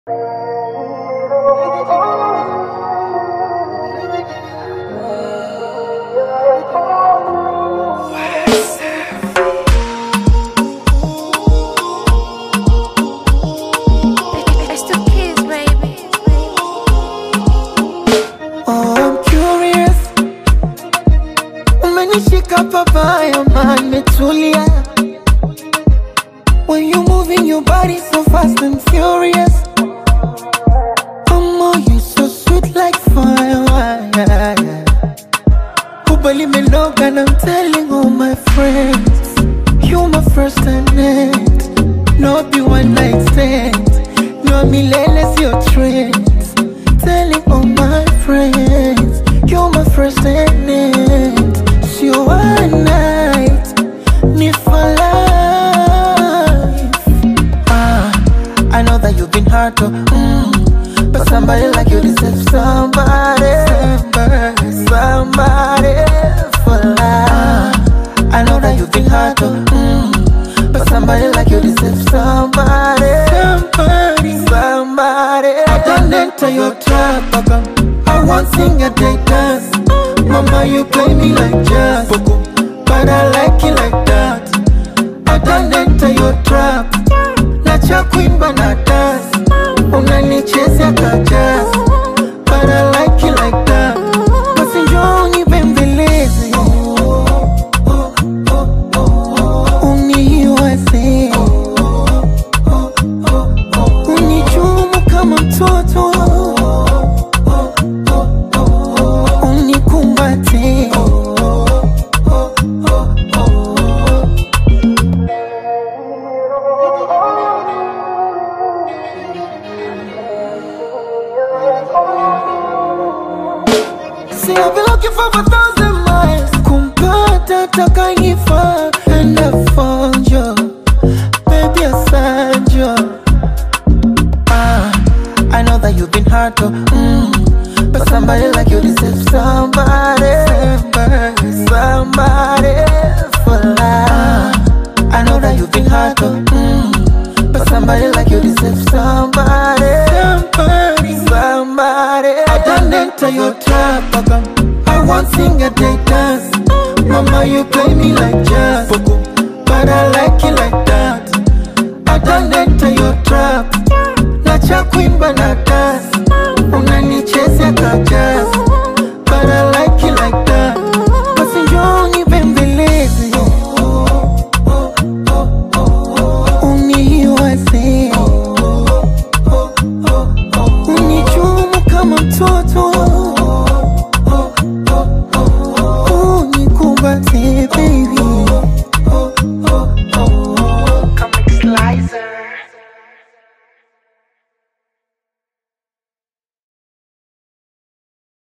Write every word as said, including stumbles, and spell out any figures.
Nishika papaya man metulia. When you moving your body so fast and furious. Oh, you so sweet like fire. Kubali me love and I'm telling all my friends. You my first and end. No be one night stand. No millennials your trends. Telling all my friends. You my first and end. You one night, me for life. Ah, I know that you've been hard to, mm, but somebody like you deserves somebody, somebody, somebody for life. Ah, I know that you've been hard to, mm, but somebody like you deserves somebody, somebody, somebody. I don't enter your trap, I won't sing a day dance. Mama, you play me like jazz, but I like it like that. I don't enter your trap. Nacha queen banatas, unanichezea kajazz, but I like it like that. Basi njoo unibembeleze, uniwaze, unichumu kama mtoto. See, I've been looking for a thousand miles. Kumpata takanifa, and I found you. Baby, I found you. Ah, I know that you've been hard to, mm, but somebody like you deserves somebody, somebody, somebody for life. Ah, I know that you've been hard to, mm, but somebody like you deserves somebody, somebody, somebody. I don't enter your trap, I won't sing a day dance. Mama, you play me like jazz, but I like it like that. I don't enter your trap. Nacha queen banatas, unanichezea kajazz.